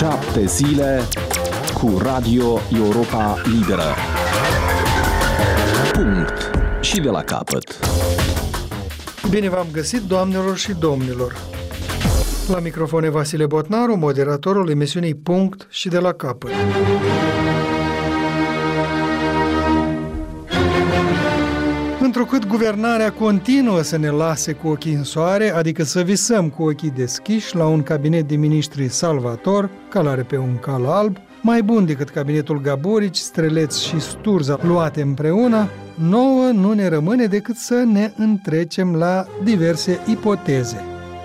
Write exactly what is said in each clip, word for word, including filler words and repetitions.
Șapte zile cu Radio Europa Liberă. Punct. Și de la capăt. Bine v-am găsit, doamnelor și domnilor. La microfon e Vasile Botnaru, moderatorul emisiunii Punct și de la capăt. Întrucât guvernarea continuă să ne lase cu ochii în soare, adică să visăm cu ochii deschiși la un cabinet de miniștri salvator, călare pe un cal alb, mai bun decât cabinetul Gaborici, Streleț și Sturza luate împreună, nouă nu ne rămâne decât să ne întrecem la diverse ipoteze.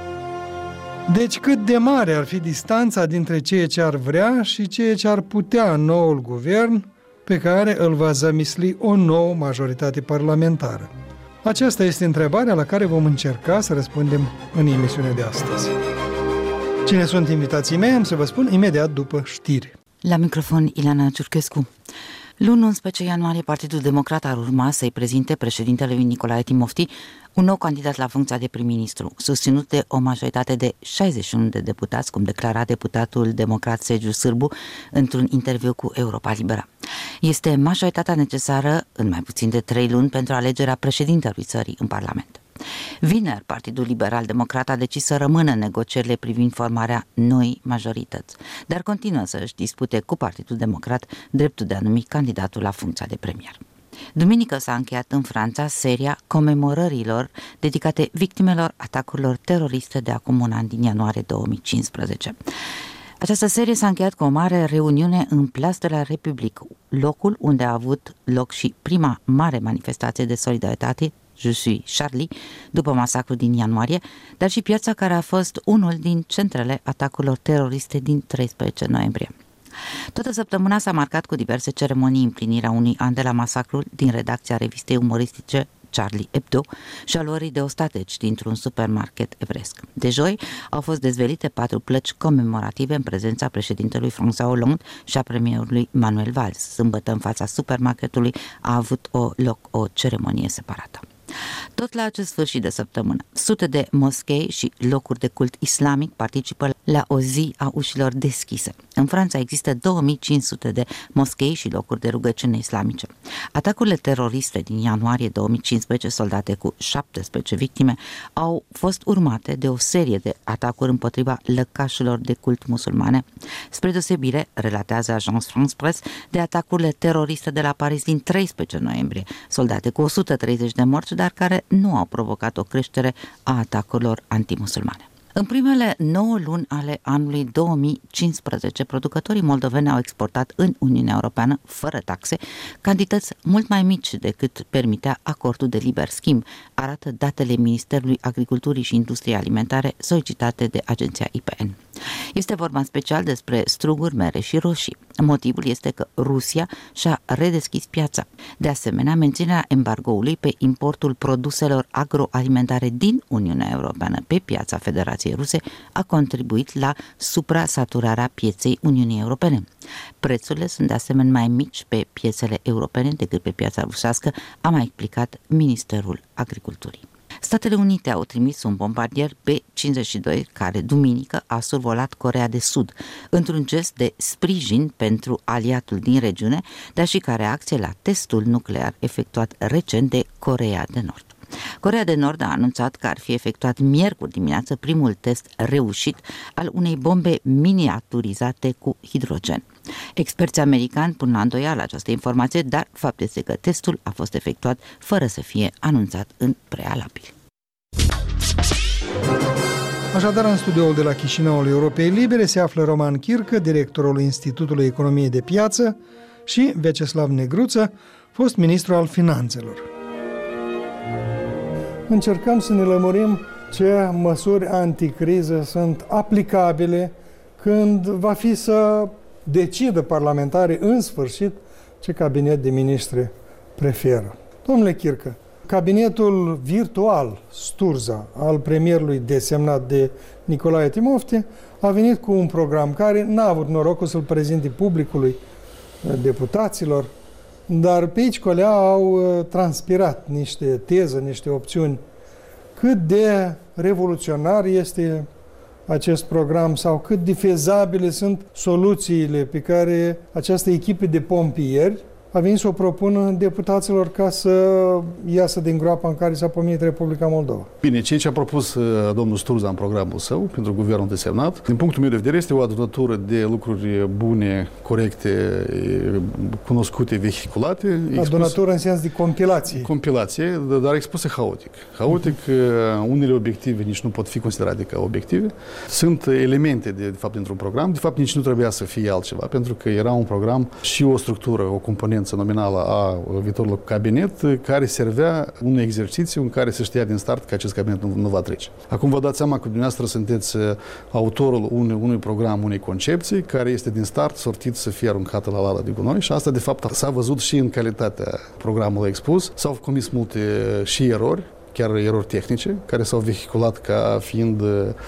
Deci cât de mare ar fi distanța dintre ceea ce ar vrea și ceea ce ar putea noul guvern pe care îl va zămisli o nouă majoritate parlamentară? Aceasta este întrebarea la care vom încerca să răspundem în emisiunea de astăzi. Cine sunt invitații mei, am să vă spun imediat după știri. La microfon, Ileana Ciurchescu. Luni unsprezece ianuarie, Partidul Democrat ar urma să-i prezinte președintelui Nicolae Timofti un nou candidat la funcția de prim-ministru, susținut de o majoritate de șaizeci și unu de deputați, cum declara deputatul democrat Sergiu Sârbu într-un interviu cu Europa Liberă. Este majoritatea necesară în mai puțin de trei luni pentru alegerea președintelui țării în Parlament. Vineri, Partidul Liberal-Democrat a decis să rămână în negocierile privind formarea noii majorități, dar continuă să își dispute cu Partidul Democrat dreptul de a numi candidatul la funcția de premier. Duminică s-a încheiat în Franța seria comemorărilor dedicate victimelor atacurilor teroriste de acum un an din ianuarie două mii cincisprezece. Această serie s-a încheiat cu o mare reuniune în Place de la République, locul unde a avut loc și prima mare manifestație de solidaritate, Je suis Charlie, după masacrul din ianuarie, dar și piața care a fost unul din centrele atacurilor teroriste din treisprezece noiembrie. Toată săptămâna s-a marcat cu diverse ceremonii împlinirea unui an de la masacrul din redacția revistei umoristice Charlie Hebdo și a luării de ostateci dintr-un supermarket evresc. De joi au fost dezvelite patru plăci comemorative în prezența președintelui François Hollande și a premierului Manuel Valls. Sâmbătă, în fața supermarketului, a avut o loc o ceremonie separată. Tot la acest sfârșit de săptămână, sute de moschei și locuri de cult islamic participă la o zi a ușilor deschise. În Franța există două mii cinci sute de moschei și locuri de rugăciune islamice. Atacurile teroriste din ianuarie două mii cincisprezece, soldate cu șaptesprezece victime, au fost urmate de o serie de atacuri împotriva lăcașilor de cult musulmane, spre deosebire, relatează Agence France Presse, de atacurile teroriste de la Paris din treisprezece noiembrie, soldate cu o sută treizeci de morți, dar care nu au provocat o creștere a atacurilor antimusulmane. În primele nouă luni ale anului două mii cincisprezece, producătorii moldoveni au exportat în Uniunea Europeană, fără taxe, cantități mult mai mici decât permitea acordul de liber schimb, arată datele Ministerului Agriculturii și Industriei Alimentare solicitate de agenția I P N. Este vorba în special despre struguri, mere și roșii. Motivul este că Rusia și-a redeschis piața. De asemenea, menținerea embargoului pe importul produselor agroalimentare din Uniunea Europeană pe piața Federației Ruse a contribuit la suprasaturarea pieței Uniunii Europene. Prețurile sunt de asemenea mai mici pe piețele europene decât pe piața rusească, a mai explicat Ministerul Agriculturii. Statele Unite au trimis un bombardier B cincizeci și doi care, duminică, a survolat Coreea de Sud, într-un gest de sprijin pentru aliatul din regiune, dar și ca reacție la testul nuclear efectuat recent de Coreea de Nord. Coreea de Nord a anunțat că ar fi efectuat miercuri dimineață primul test reușit al unei bombe miniaturizate cu hidrogen. Experții americani pun la îndoială această informație, dar fapt este că testul a fost efectuat fără să fie anunțat în prealabil. Așadar, în studioul de la Chișinăul Europei Libere se află Roman Chircă, directorul Institutului Economiei de Piață, și Vyacheslav Negruță, fost ministru al Finanțelor. Încercăm să ne lămurim ce măsuri anticriză sunt aplicabile când va fi să decidă parlamentarii în sfârșit ce cabinet de miniștri preferă. Domnule Chircă, cabinetul virtual Sturza al premierului desemnat de Nicolae Timofti a venit cu un program care n-a avut norocul să-l prezinte publicului, deputaților, dar pe aici colea au transpirat niște teze, niște opțiuni. Cât de revoluționar este acest program sau cât de fezabile sunt soluțiile pe care această echipă de pompieri a venit să o propună deputaților ca să iasă din groapa în care s-a pomenit Republica Moldova. Bine, ceea ce a propus domnul Sturza în programul său pentru guvernul desemnat, din punctul meu de vedere, este o adunătură de lucruri bune, corecte, cunoscute, vehiculate. Adunătură în sens de compilație. Compilație, dar expuse haotic. Haotic, uh-huh. Unele obiective nici nu pot fi considerate ca obiective. Sunt elemente, de, de fapt, dintr-un program. De fapt, nici nu trebuia să fie altceva, pentru că era un program și o structură, o componență nominală a viitorului cabinet care servea unui exercițiu în care se știa din start că acest cabinet nu, nu va trece. Acum vă dați seama că dumneavoastră sunteți autorul unui, unui program, unei concepții care este din start sortit să fie aruncată la lala de gunoi și asta de fapt s-a văzut și în calitatea programului expus. S-au comis multe și erori, chiar erori tehnice, care s-au vehiculat ca fiind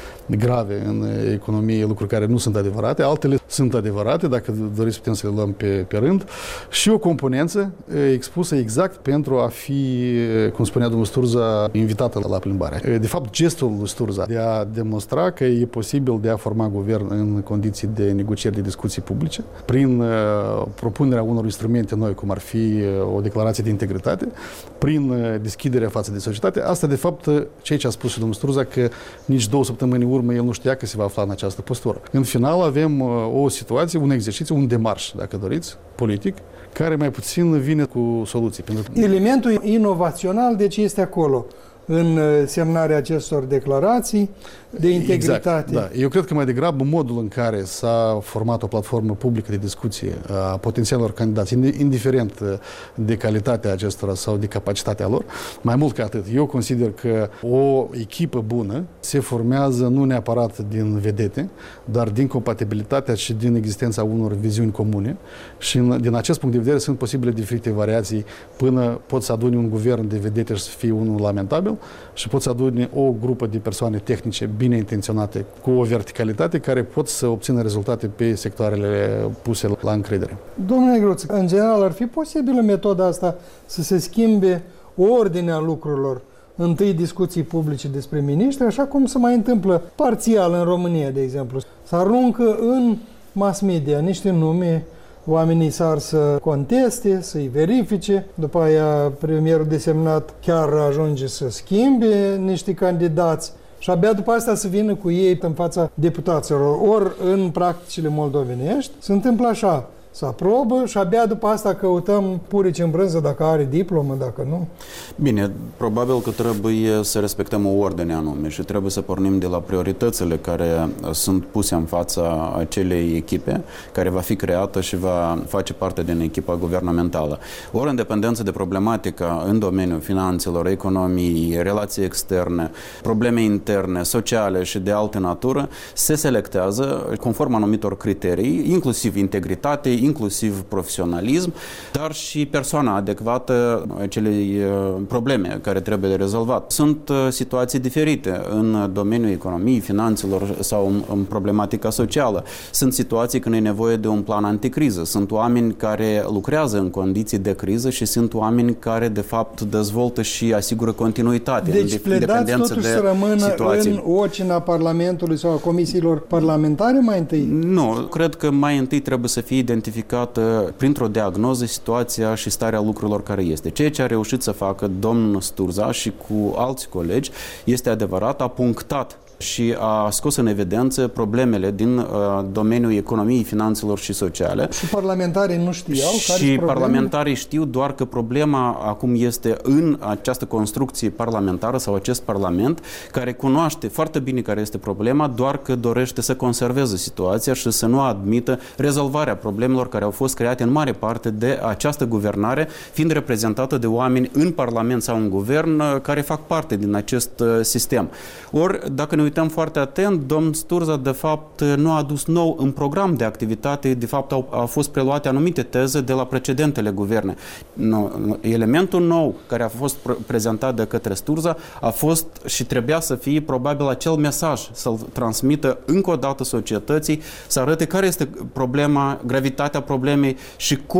grave în economie, lucruri care nu sunt adevărate, altele sunt adevărate, dacă doriți putem să le luăm pe, pe rând, și o componență expusă exact pentru a fi, cum spunea domnul Sturza, invitată la plimbare. De fapt, gestul lui Sturza de a demonstra că e posibil de a forma guvern în condiții de negocieri, de discuții publice, prin propunerea unor instrumente noi, cum ar fi o declarație de integritate, prin deschiderea față de societate. Asta, de fapt, ceea ce a spus și domnul Sturza, că nici două săptămâni în urmă el nu știa că se va afla în această postură. În final avem o situație, un exercițiu, un demarș, dacă doriți, politic, care mai puțin vine cu soluții. Elementul inovațional, deci, este acolo, în semnarea acestor declarații de integritate. Exact, da. Eu cred că mai degrabă modul în care s-a format o platformă publică de discuție a potențialilor candidați, indiferent de calitatea acestora sau de capacitatea lor, mai mult ca atât, eu consider că o echipă bună se formează nu neapărat din vedete, dar din compatibilitatea și din existența unor viziuni comune și din acest punct de vedere sunt posibile diferite variații până poți să aduni un guvern de vedete și să fie unul lamentabil și poți să aduni o grupă de persoane tehnice bine intenționate, cu o verticalitate, care pot să obțină rezultate pe sectoarele puse la încredere. Domnule Negruț, în general, ar fi posibilă metoda asta să se schimbe ordinea lucrurilor? Întâi discuții publice despre miniștri, așa cum se mai întâmplă parțial în România, de exemplu. Se aruncă în mass media niște nume, oamenii sar să conteste, să-i verifice, după aia premierul desemnat chiar ajunge să schimbe niște candidați și abia după asta să vină cu ei în fața deputaților. Ori în practicile moldovenești se întâmplă așa, să aprobă și abia după asta căutăm purici în brânză dacă are diplomă, dacă nu. Bine, probabil că trebuie să respectăm o ordine anume și trebuie să pornim de la prioritățile care sunt puse în fața acelei echipe care va fi creată și va face parte din echipa guvernamentală. Ori în dependență de problematica în domeniul finanțelor, economiei, relații externe, probleme interne, sociale și de altă natură, se selectează conform anumitor criterii, inclusiv integritate, inclusiv profesionalism, dar și persoana adecvată acelei probleme care trebuie de rezolvat. Sunt situații diferite în domeniul economiei, finanțelor sau în, în problematica socială. Sunt situații când e nevoie de un plan anticriză. Sunt oameni care lucrează în condiții de criză și sunt oameni care, de fapt, dezvoltă și asigură continuitate. Deci în pledați totuși de să rămână situații. în ocina Parlamentului sau a comisiilor parlamentare mai întâi? Nu, cred că mai întâi trebuie să fie identificată printr-o diagnoză situația și starea lucrurilor care este. Ceea ce a reușit să facă domnul Sturza și cu alți colegi este adevărat, a punctat și a scos în evidență problemele din uh, domeniul economiei, finanțelor și sociale. Și parlamentarii nu știau care Și parlamentarii știu doar că problema acum este în această construcție parlamentară sau acest parlament care cunoaște foarte bine care este problema, doar că dorește să conserveze situația și să nu admită rezolvarea problemelor care au fost create în mare parte de această guvernare, fiind reprezentată de oameni în parlament sau în guvern care fac parte din acest sistem. Ori, dacă ne uităm foarte atent, domnul Sturza, de fapt, nu a adus nou în program de activitate, de fapt, au, au fost preluate anumite teze de la precedentele guverne. No, elementul nou care a fost prezentat de către Sturza a fost și trebuia să fie probabil acel mesaj, să-l transmită încă o dată societății, să arate care este problema, gravitatea problemei și cum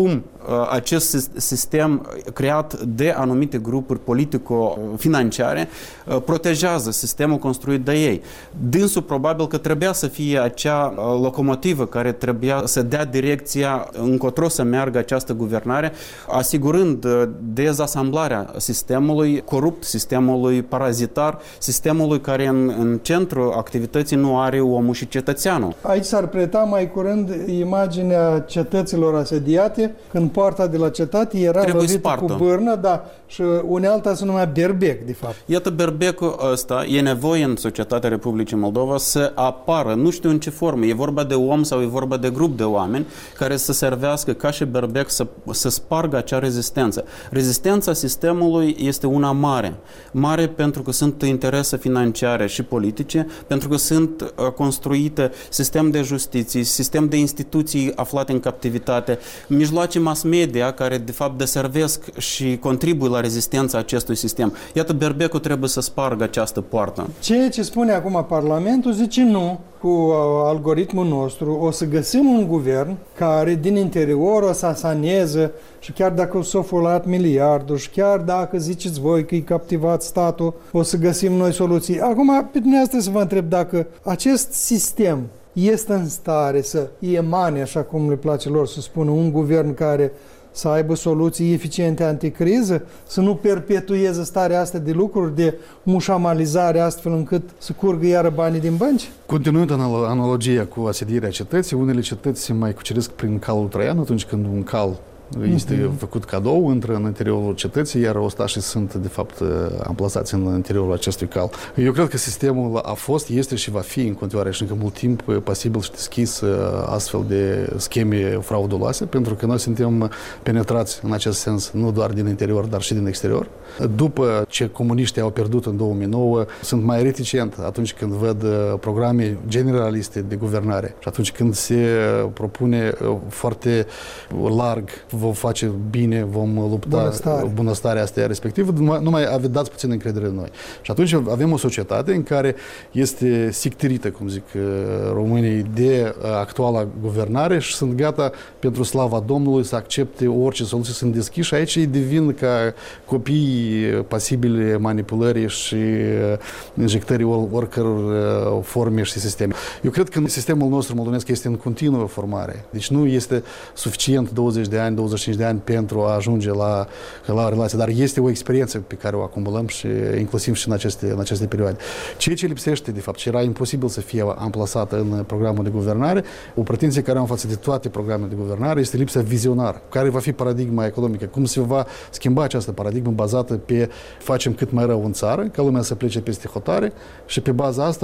acest sistem creat de anumite grupuri politico-financiare protejează sistemul construit de ei. Dânsul probabil că trebuia să fie acea locomotivă care trebuia să dea direcția încotro să meargă această guvernare, asigurând dezasamblarea sistemului corupt, sistemului parazitar, sistemului care în, în centrul activității nu are omul și cetățeanul. Aici s-ar preta mai curând imaginea cetăților asediate, când poarta de la cetate era Trebuie lovită spartă. cu bârnă, da, și unealta se numea berbec, de fapt. Iată, berbecul ăsta e nevoie în societatea Republicii Moldova să apară, nu știu în ce formă, e vorba de om sau e vorba de grup de oameni care să servească ca și berbec să, să spargă acea rezistență. Rezistența sistemului este una mare. Mare pentru că sunt interese financiare și politice, pentru că sunt uh, construite sistem de justiție, sistem de instituții aflate în captivitate, mijloace mass media care de fapt deservesc și contribuie la rezistența acestui sistem. Iată, berbecul trebuie să spargă această poartă. Ceea ce spune acum Parlamentul zice nu, cu algoritmul nostru o să găsim un guvern care din interior o să asaneze și chiar dacă s-a fulat miliardul și chiar dacă ziceți voi că e captivat statul, o să găsim noi soluții. Acum, pe dumneavoastră să vă întreb dacă acest sistem este în stare să emane, așa cum le place lor să spună, un guvern care să aibă soluții eficiente anticriză, să nu perpetueze starea asta de lucruri, de mușamalizare, astfel încât să curgă iară banii din bănci? Continuând analogia cu asedierea cetății, unele cetăți se mai cuceresc prin calul Traian, atunci când un cal este mm-hmm. făcut cadou, intră în interiorul cetății, iar ostașii sunt, de fapt, amplasați în interiorul acestui cal. Eu cred că sistemul a fost, este și va fi în continuare și încă mult timp pasibil și deschis astfel de scheme frauduloase, pentru că noi suntem penetrați în acest sens nu doar din interior, dar și din exterior. După ce comuniștii au pierdut în două mii nouă, sunt mai reticent atunci când văd programe generaliste de guvernare și atunci când se propune foarte larg vom face bine, vom lupta Bunăstare. bunăstarea asta respectivă, numai, numai dați puțin încredere în noi. Și atunci avem o societate în care este sictirită, cum zic românii, de actuala guvernare și sunt gata pentru slava Domnului să accepte orice soluție, sunt deschiși și aici ei devin ca copii pasibili manipulării și injectării or, oricăror forme și sisteme. Eu cred că sistemul nostru moldovesc este în continuă formare. Deci nu este suficient douăzeci de ani, douăzeci și cinci de ani pentru a ajunge la, la relație, dar este o experiență pe care o acumulăm și inclusiv și în aceste, în aceste perioade. Ceea ce lipsește, de fapt, ce era imposibil să fie amplasată în programul de guvernare, o pretenție care am față de toate programele de guvernare este lipsa vizionară. Care va fi paradigma economică? Cum se va schimba această paradigmă bazată pe facem cât mai rău în țară, ca lumea să plece peste hotare și pe baza asta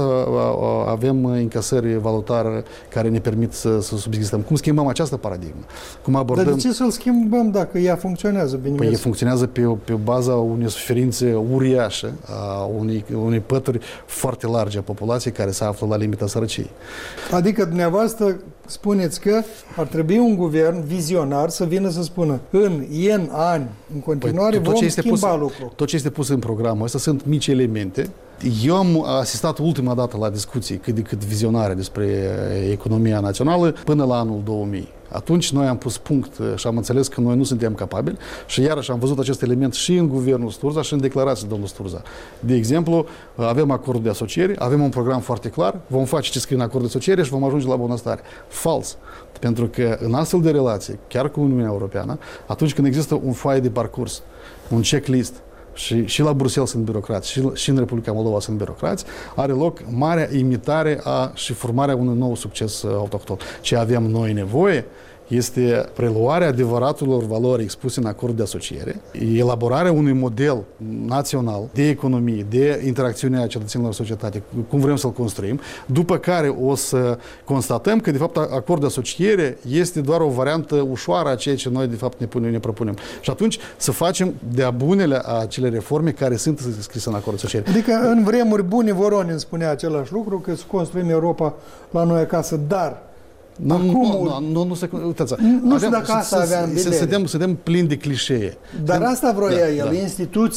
avem încasări valutare care ne permit să, să subsistăm. Cum schimbăm această paradigmă? Cum abordăm... Dar de ce să-l schimbăm dacă ea funcționează bine? Păi ea funcționează pe, pe baza unei suferințe uriașe, a unei, unei pături foarte largi a populației care se află la limita sărăciei. Adică dumneavoastră spuneți că ar trebui un guvern vizionar să vină să spună în N ani, în continuare, păi, vom schimba pus, lucrul. Tot ce este pus în programul ăsta sunt mici elemente. Eu am asistat ultima dată la discuții cât de cât vizionare despre economia națională până la anul două mii. Atunci noi am pus punct și am înțeles că noi nu suntem capabili și iarăși am văzut acest element și în guvernul Sturza și în declarații domnul Sturza. De exemplu, avem acordul de asociere, avem un program foarte clar, vom face ce scrie în acordul de asociere și vom ajunge la bunăstare. Fals. Pentru că în astfel de relații, chiar cu Uniunea Europeană, atunci când există un foaie de parcurs, un checklist, și, și la Bruxelles sunt birocrați, și, și în Republica Moldova sunt birocrați, are loc marea imitare a, și formarea unui nou succes autohton. Ce avem noi nevoie este preluarea adevăratelor valori expuse în acordul de asociere, elaborarea unui model național de economie, de interacțiune a cetățenilor în societate, cum vrem să-l construim, după care o să constatăm că, de fapt, acordul de asociere este doar o variantă ușoară a ceea ce noi, de fapt, ne, punem, ne propunem. Și atunci să facem de-a bunele acele reforme care sunt scrise în acordul de asociere. Adică, în vremuri bune, Voronin spunea același lucru, că să construim Europa la noi acasă, dar Nu, Acum, nu, nu, nu, se, uitați, nu știu dacă asta aveam să, să, să, să plini de clișee. Dar Suntem, asta vroia da, el, da. instituții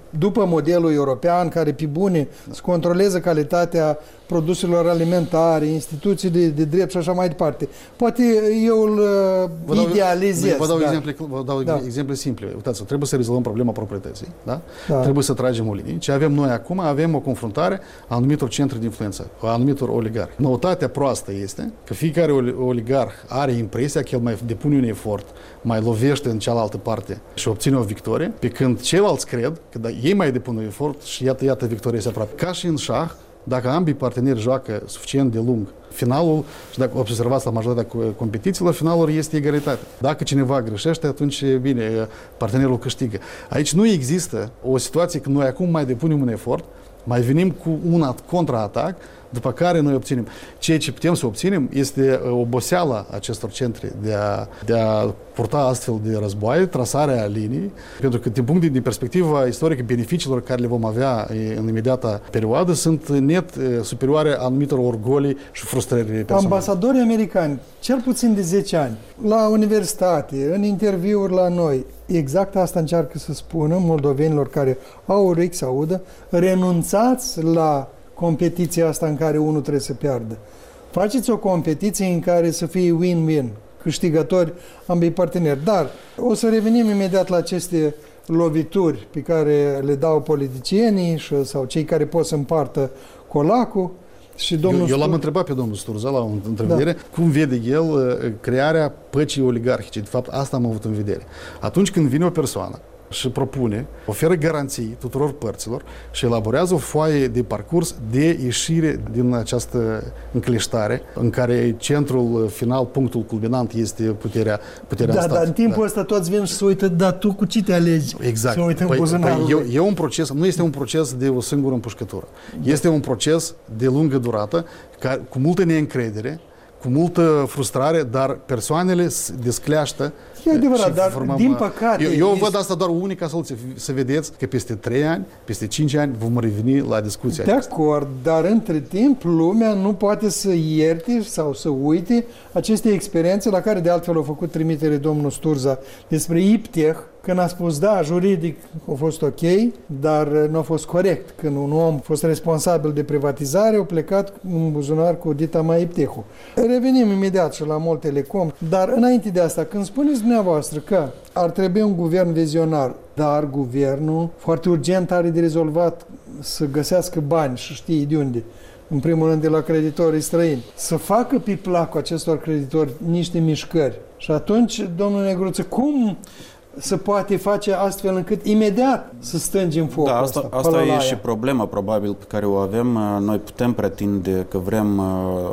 după modelul european, care pe bune să controleze calitatea produselor alimentare, instituții de, de drept și așa mai departe. Poate eu îl vă dau, idealizez. Vă dau, da. exemple, vă dau da. exemple simple. Uitați, trebuie să rezolvăm problema proprietății. Da? Da. Trebuie să tragem o linie. Ce avem noi acum? Avem o confruntare a anumitor centri de influență, a anumitor oligarhi. Noutatea proastă este că fiecare oligarh are impresia că el mai depune un efort, mai lovește în cealaltă parte și obține o victorie, pe când ceilalți cred că da, ei mai depun un efort și iată, iată, victoria este aproape. Ca și în șah, dacă ambii parteneri joacă suficient de lung, finalul, și dacă observați la majoritatea competițiilor, finalul este egalitate. Dacă cineva greșește, atunci, bine, partenerul câștigă. Aici nu există o situație când noi acum mai depunem un efort, mai venim cu un contraatac, după care noi obținem. Ceea ce putem să obținem este oboseala acestor centri de a, de a purta astfel de războaie, trasarea linii, pentru că din punct de perspectivă istorică, beneficiilor care le vom avea în imediata perioadă sunt net superioare anumitor orgolii și frustrări personale. Ambasadorii americani, cel puțin de zece ani, la universitate, în interviuri la noi, exact asta încearcă să spună moldovenilor care au urechi să audă, renunțați la competiția asta în care unul trebuie să piardă. Faceți o competiție în care să fie win-win, câștigători ambii parteneri. Dar o să revenim imediat la aceste lovituri pe care le dau politicienii și, sau cei care pot să împartă colacul. Și domnul eu eu l-am întrebat pe domnul Sturza la o întrevedere, da. cum vede el crearea păcii oligarhice. De fapt, asta am avut în vedere. Atunci când vine o persoană și propune, oferă garanții tuturor părților și elaborează o foaie de parcurs de ieșire din această încleștare în care centrul final, punctul culminant este puterea, puterea da, în stat. Dar în timpul da. ăsta toți vin și se uită, dar tu cu ce te alegi? Exact. Se uită păi, în buzunarul păi, e, e un proces, nu este un proces de o singură împușcătură. Da. Este un proces de lungă durată, ca, cu multă neîncredere, cu multă frustrare, dar persoanele se descleaștă. E adevărat, dar formăm, din păcate... Eu, eu este... văd asta doar unica soluție, să vedeți că peste trei ani, peste cinci ani vom reveni la discuția De aceasta. acord, dar între timp lumea nu poate să ierte sau să uite aceste experiențe la care de altfel au făcut trimitere domnul Sturza despre IPTEH, când a spus, da, juridic a fost ok, dar nu a fost corect. Când un om a fost responsabil de privatizare, a plecat în buzunar cu dita mai IPTEH-ul. Revenim imediat și la Mol Telecom, dar înainte de asta, când spuneți dumneavoastră că ar trebui un guvern vizionar, dar guvernul foarte urgent are de rezolvat să găsească bani și știe de unde, în primul rând de la creditorii străini, să facă pe placul acestor creditori niște mișcări. Și atunci, domnul Negruță, cum se poate face astfel încât imediat să stângem focul da, asta, ăsta? asta e și problema probabil pe care o avem. Noi putem pretinde că vrem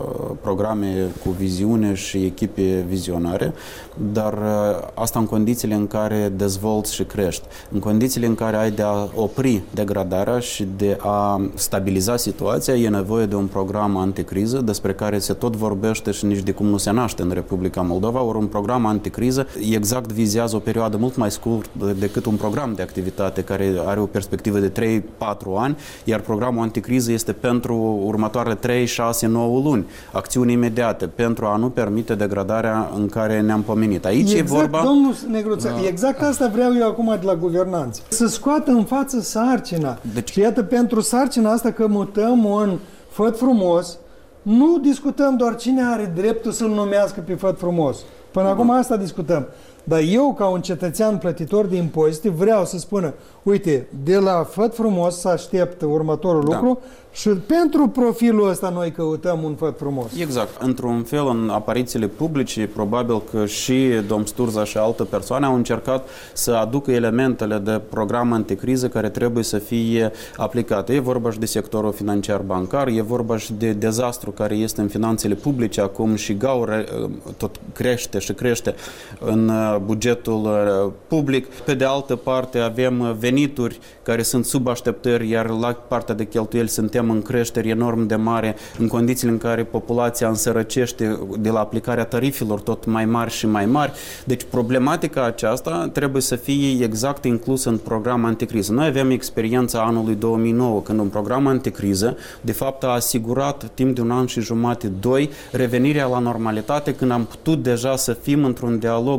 programe cu viziune și echipe vizionare, dar asta în condițiile în care dezvolți și crești. În condițiile în care ai de a opri degradarea și de a stabiliza situația, e nevoie de un program anticriză despre care se tot vorbește și nici de cum nu se naște în Republica Moldova, ori un program anticriză exact vizează o perioadă mult mai scurt decât un program de activitate care are o perspectivă de trei patru ani, iar programul anticriză este pentru următoarele trei șase nouă luni, acțiuni imediate, pentru a nu permite degradarea în care ne-am pomenit. Aici exact, e vorba... domnul Negruță, uh, exact asta vreau eu acum de la guvernanță. Să scoată în față sarcina. Deci... Și iată, pentru sarcina asta că mutăm un făt frumos, nu discutăm doar cine are dreptul să-l numească pe făt frumos. Până uh-huh. acum asta discutăm. Dar eu, ca un cetățean plătitor de impozite, vreau să spună, uite, de la făt frumos să aștept următorul da. lucru și pentru profilul ăsta noi căutăm un făt frumos. Exact. Într-un fel, în aparițiile publice, probabil că și domn Sturza și alte persoane au încercat să aducă elementele de program anticriză care trebuie să fie aplicate. E vorba și de sectorul financiar bancar, e vorba și de dezastru care este în finanțele publice acum și gaură tot crește și crește în bugetul public. Pe de altă parte, avem venituri care sunt sub așteptări, iar la partea de cheltuieli suntem în creștere enorm de mare, în condițiile în care populația însărăcește de la aplicarea tarifelor tot mai mari și mai mari. Deci problematica aceasta trebuie să fie exact inclusă în program anticriză. Noi avem experiența anului două mii nouă, când un program anticriză, de fapt, a asigurat timp de un an și jumate, doi, revenirea la normalitate, când am putut deja să fim într-un dialog mult mai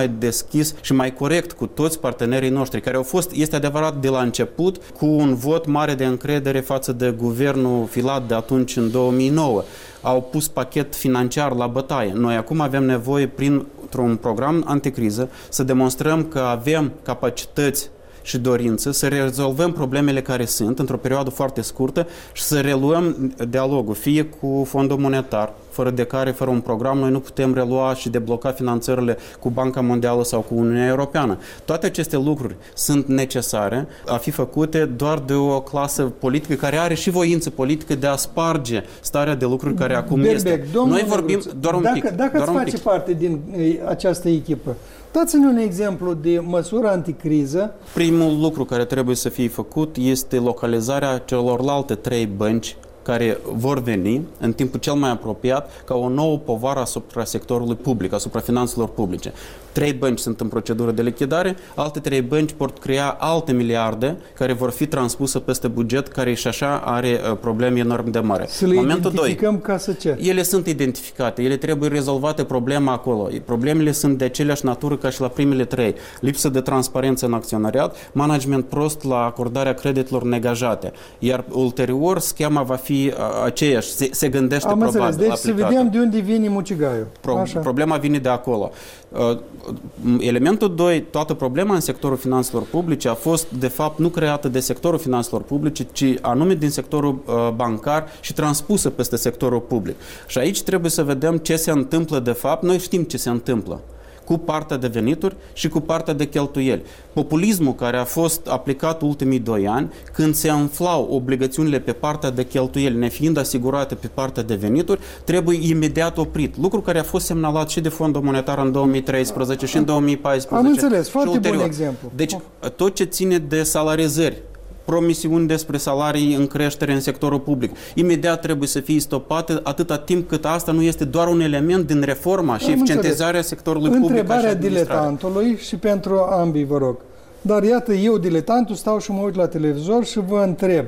mai deschis și mai corect cu toți partenerii noștri, care au fost, este adevărat, de la început, cu un vot mare de încredere față de guvernul Filat de atunci în două mii nouă. Au pus pachet financiar la bătaie. Noi acum avem nevoie, printr-un program anticriză, să demonstrăm că avem capacități și dorință să rezolvăm problemele care sunt într-o perioadă foarte scurtă și să reluăm dialogul, fie cu Fondul Monetar, fără de care, fără un program, noi nu putem relua și debloca finanțările cu Banca Mondială sau cu Uniunea Europeană. Toate aceste lucruri sunt necesare a fi făcute doar de o clasă politică care are și voință politică de a sparge starea de lucruri care acum Berbec, este. Noi vorbim doar un dacă, pic. Dacă doar ați un face pic. parte din această echipă, dați-ne un exemplu de măsură anticriză. Primul lucru care trebuie să fie făcut este localizarea celorlalte trei bănci care vor veni în timpul cel mai apropiat ca o nouă povară asupra sectorului public, asupra finanțelor publice. Trei bănci sunt în procedură de lichidare, alte trei bănci pot crea alte miliarde care vor fi transpuse peste buget, care și așa are uh, probleme enorm de mari. Să le Momentul identificăm doi, ca să ce? ele sunt identificate, ele trebuie rezolvate problema acolo. Problemele sunt de aceleași natură ca și la primele trei. Lipsă de transparență în acționariat, management prost la acordarea creditelor negajate. Iar ulterior schema va fi aceeași, se, se gândește Am probabil înțeles, deci aplicată. să vedem de unde vine mucigaiul. Pro- problema vine de acolo. Uh, elementul doi, toată problema în sectorul finanțelor publice a fost, de fapt, nu creată de sectorul finanțelor publice, ci anume din sectorul uh, bancar și transpusă peste sectorul public. Și aici trebuie să vedem ce se întâmplă de fapt. Noi știm ce se întâmplă cu partea de venituri și cu partea de cheltuieli. Populismul care a fost aplicat ultimii doi ani, când se înflau obligațiunile pe partea de cheltuieli, nefiind asigurate pe partea de venituri, trebuie imediat oprit. Lucru care a fost semnalat și de Fondul Monetar în două mii treisprezece și în două mii paisprezece. Am înțeles, foarte ulterior. bun exemplu. Deci, tot ce ține de salarizări, promisiuni despre salarii în creștere în sectorul public, imediat trebuie să fie stopate atâta timp cât asta nu este doar un element din reforma și eficientizarea sectorului public. Întrebarea diletantului și pentru ambii, vă rog. Dar iată, eu, diletantul, stau și mă uit la televizor și vă întreb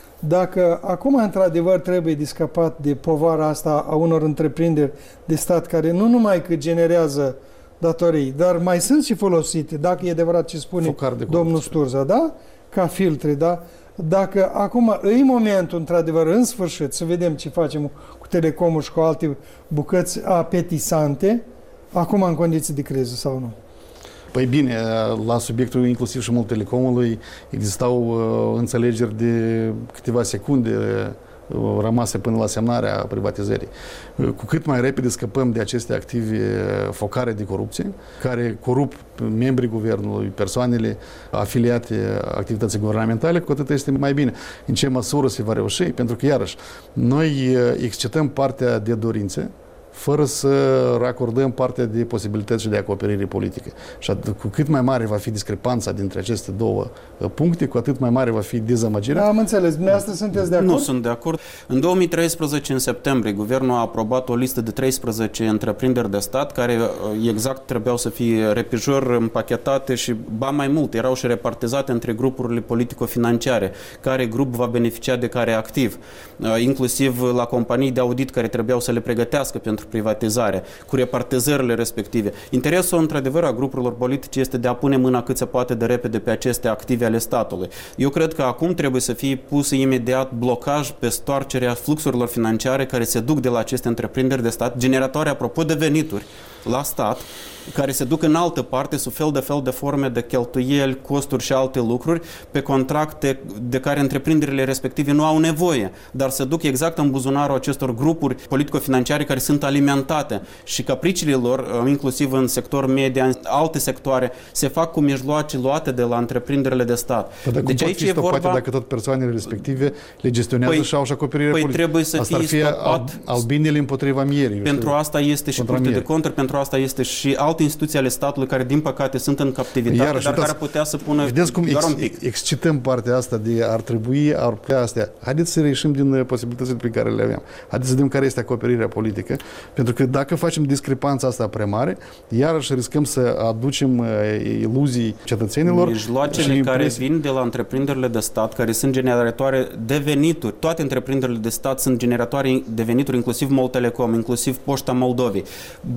dacă acum, într-adevăr, trebuie de scăpat de povara asta a unor întreprinderi de stat care nu numai că generează datorii, dar mai sunt și folosite, dacă e adevărat ce spune domnul Sturza, da? Ca filtre, da? Dacă acum e momentul, într-adevăr, în sfârșit, să vedem ce facem cu Telecomul și cu alte bucăți apetisante, acum în condiții de criză sau nu? Păi bine, la subiectul inclusiv și mult Telecomului existau uh, înțelegeri de câteva secunde uh, rămase până la semnarea privatizării. Uh, cu cât mai repede scăpăm de aceste active focare de corupție, care corup membrii guvernului, persoanele afiliate activității guvernamentale, cu atât este mai bine. În ce măsură se va reuși? Pentru că, iarăși, noi excităm partea de dorințe, fără să racordăm partea de posibilități și de acoperire politică. Și cu cât mai mare va fi discrepanța dintre aceste două puncte, cu atât mai mare va fi dezamăgirea. Da, am înțeles. Dumneavoastră sunteți de acord? Nu sunt de acord. În două mii treisprezece, în septembrie, guvernul a aprobat o listă de treisprezece întreprinderi de stat care exact trebuiau să fie repijor împachetate și, ba mai mult, erau și repartizate între grupurile politico-financiare. Care grup va beneficia de care activ. Inclusiv la companii de audit care trebuiau să le pregătească pentru privatizare, cu repartizările respective. Interesul, într-adevăr, a grupurilor politice este de a pune mâna cât se poate de repede pe aceste active ale statului. Eu cred că acum trebuie să fie pus imediat blocaj pe stoarcerea fluxurilor financiare care se duc de la aceste întreprinderi de stat, generatoare, apropo de venituri, la stat, care se duc în altă parte sub fel de fel de forme de cheltuieli, costuri și alte lucruri pe contracte de care întreprinderile respective nu au nevoie, dar se duc exact în buzunarul acestor grupuri politico-financiare care sunt alimentate și capriciile lor, inclusiv în sector media, în alte sectoare, se fac cu mijloace luate de la întreprinderile de stat. Dar deci aici e vorba... dacă tot persoanele respective le gestionează păi, și au și acoperire păi politică. Trebuie să asta fie stopat. Albinele împotriva mierii. Pentru asta este și curte de conturi, pentru asta este și alte instituții ale statului care, din păcate, sunt în captivitate, Iarăși, dar uitați, care putea să pună vedeți cum doar ex, un pic. excităm partea asta de ar trebui, ar putea astea. Haideți să reieșim din posibilitățile pe care le avem. Haideți să vedem care este acoperirea politică, pentru că dacă facem discrepanța asta prea mare, iarăși riscăm să aducem uh, iluzii cetățenilor. Mijloacele și care impresi... vin de la întreprinderile de stat, care sunt generatoare de venituri, toate întreprinderile de stat sunt generatoare de venituri, inclusiv Moltelecom, inclusiv Poșta Moldovei. Banii respectivi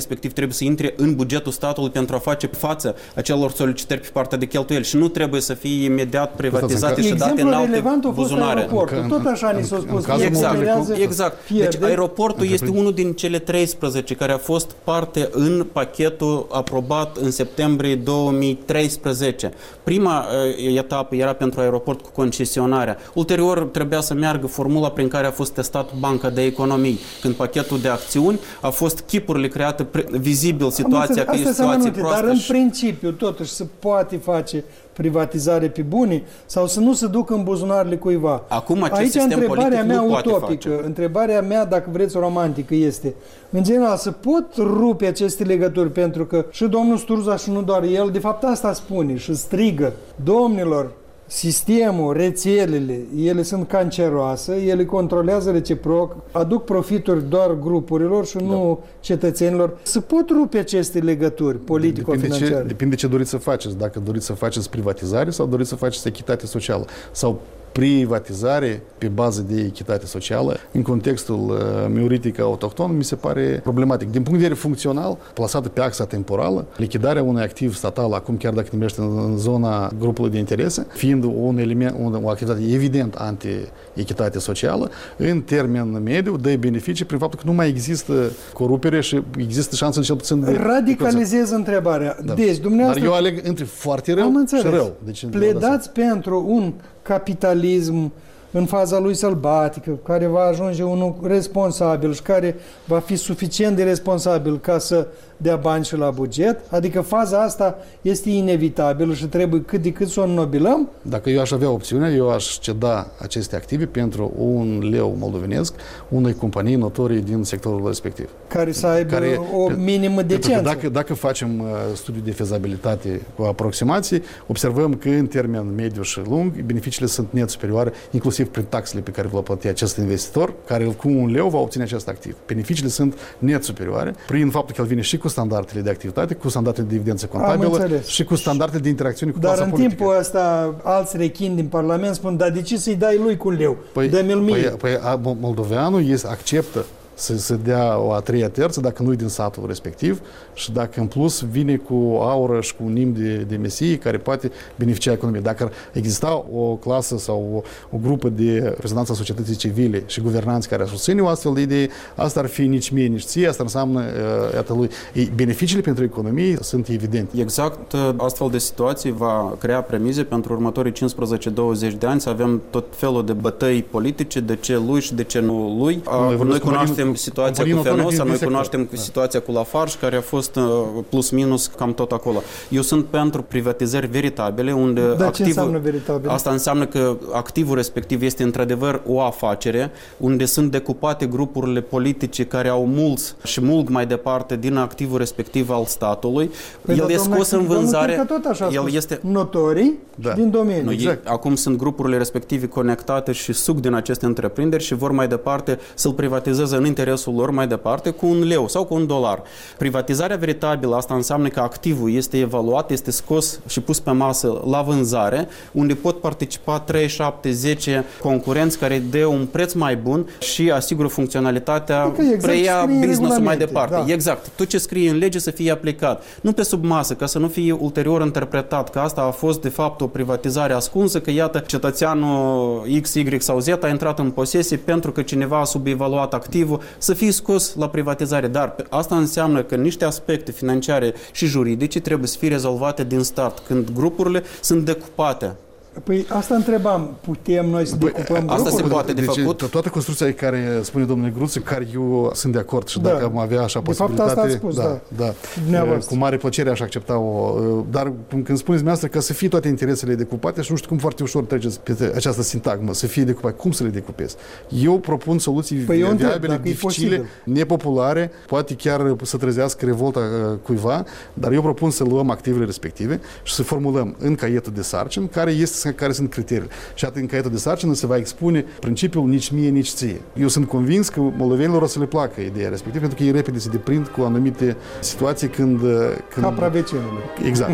respectiv trebuie să intre în bugetul statului pentru a face față acelor solicitări pe partea de cheltuieli și nu trebuie să fie imediat privatizate și date în alte buzunare. Tot așa ni s-a spus. Exact, exact. Deci aeroportul este unul din cele treisprezece care a fost parte în pachetul aprobat în septembrie două mii treisprezece. Prima uh, etapă era pentru aeroport cu concesionarea. Ulterior trebuia să meargă formula prin care a fost testat Banca de Economii, când pachetul de acțiuni a fost chipurile create vizibil situația că e situație proastă. Dar în principiu totuși se poate face privatizare pe bune sau să nu se ducă în buzunarele cuiva. Acum acest Aici sistem întrebarea mea nu utopică, face. întrebarea mea, dacă vreți, romantică este, în general, se pot rupe aceste legături, pentru că și domnul Sturza și nu doar el, de fapt asta spune și strigă, domnilor, sistemul, rețelele, ele sunt canceroase, ele controlează reciproc, aduc profituri doar grupurilor și nu da. cetățenilor. Se pot rupe aceste legături politico-financiare. Depinde ce, depinde ce doriți să faceți. Dacă doriți să faceți privatizare sau doriți să faceți echitate socială. Sau privatizare pe bază de echitate socială în contextul uh, mioritic autohton mi se pare problematic. Din punct de vedere funcțional, plasată pe axa temporală, lichidarea unui activ statal, acum chiar dacă numește în zona grupului de interese, fiind un element, un, o activitate evident anti-echitate socială, în termen mediu dă beneficii prin faptul că nu mai există corupere și există șanse cel puțin de... Radicalizez întrebarea. Da. Deci, dumneavoastră... Dar eu aleg între foarte rău și rău. Deci, pledați pentru un capitalism în faza lui sălbatică, care va ajunge unul responsabil și care va fi suficient de responsabil ca să dea bani și la buget, adică faza asta este inevitabilă și trebuie cât de cât să o înnobilăm. Dacă eu aș avea opțiunea, eu aș ceda aceste active pentru un leu moldovenesc unei companii notorii din sectorul respectiv. Care să aibă care, o minimă decență. Dacă, dacă facem uh, studiu de fezabilitate cu aproximații, observăm că în termen mediu și lung, beneficiile sunt net superioare, inclusiv prin taxele pe care le va plăti acest investitor, care cu un leu va obține acest activ. Beneficiile sunt net superioare, prin faptul că el vine și cu standardele de activitate, cu standardele de evidență contabilă și cu standardele de interacțiune cu clasa politică. Dar în timpul ăsta, alți rechini din Parlament spun, dar de ce să-i dai lui cu un leu? Păi, dă-mi-l mie. Păi, păi moldoveanul este, acceptă să se dea o a treia terță dacă nu e din satul respectiv și dacă în plus vine cu aură și cu un nim de, de mesie care poate beneficia economiei. Dacă ar exista o clasă sau o, o grupă de reprezentanți a societății civile și guvernanți care ar susține o astfel de idee, asta ar fi nici mie, nici ție, asta înseamnă, uh, iată lui. Ei, beneficiile pentru economie sunt evidente. Exact, astfel de situații va crea premize pentru următorii cincisprezece douăzeci de ani să avem tot felul de bătăi politice, de ce lui și de ce nu lui. Noi, noi cunoaștem situația cu Fenosa, noi cunoaștem da. situația cu Lafarge, care a fost uh, plus minus cam tot acolo. Eu sunt pentru privatizări veritabile, unde Dar activul, ce înseamnă veritabil? Asta înseamnă că activul respectiv este într-adevăr o afacere, unde sunt decupate grupurile politice care au mulți și mult mai departe din activul respectiv al statului. Păi el e scos în vânzare. Tot așa el este notorii da. din domeniu. Nu, exact. ei, acum sunt grupurile respective conectate și suc din aceste întreprinderi și vor mai departe să-l privatizeze în interesul lor mai departe cu un leu sau cu un dolar. Privatizarea veritabilă, asta înseamnă că activul este evaluat, este scos și pus pe masă la vânzare, unde pot participa trei, șapte, zece concurenți care dă un preț mai bun și asigură funcționalitatea, adică exact preia business-ul mai departe. Da. Exact. Tot ce scrie în lege să fie aplicat. Nu pe sub masă, ca să nu fie ulterior interpretat că asta a fost de fapt o privatizare ascunsă, că iată cetățeanul X, Y sau Z a intrat în posesie pentru că cineva a subevaluat activul, să fie scos la privatizare. Dar asta înseamnă că niște aspecte financiare și juridice trebuie să fie rezolvate din start, când grupurile sunt decupate. Păi asta întrebam, putem noi să păi, decupăm asta grupul? se poate de deci, făcut? Toată construcția care spune domnul Negruță, care eu sunt de acord și da. dacă am avea așa de posibilitate, fapt, asta spus, da, da, da. Cu mare plăcere aș accepta-o. Dar când spuneți dumneavoastră că să fie toate interesele decupate și nu știu cum foarte ușor treceți pe această sintagmă, să fie decupate, cum să le decupezi? Eu propun soluții păi viabile, dificile, nepopulare, poate chiar să trezească revolta cuiva, dar eu propun să luăm activele respective și să formulăm în caietul de sarcini care, este, care sunt criteriile. Și atât în caietul de sarcină se va expune principiul nici mie, nici ție. Eu sunt convins că moldovenilor o să le placă ideea respectivă, pentru că ei repede se deprind cu anumite situații când... când... Capra vecinului. Exact.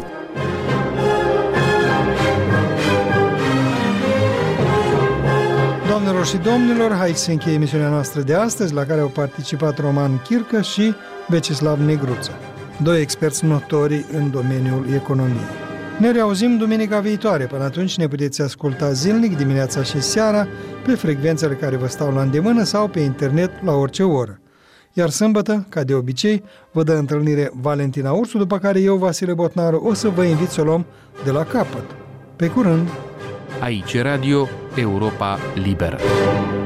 Doamnelor și domnilor, aici se încheie emisiunea noastră de astăzi, la care au participat Roman Chircă și Vecislav Negruță, doi experți notori în domeniul economiei. Ne reauzim duminica viitoare. Până atunci ne puteți asculta zilnic, dimineața și seara, pe frecvențele care vă stau la îndemână sau pe internet la orice oră. Iar sâmbătă, ca de obicei, vă dă întâlnire Valentina Ursu, după care eu, Vasile Botnaru, o să vă invit să o luăm de la capăt. Pe curând! Aici Radio Europa Liberă.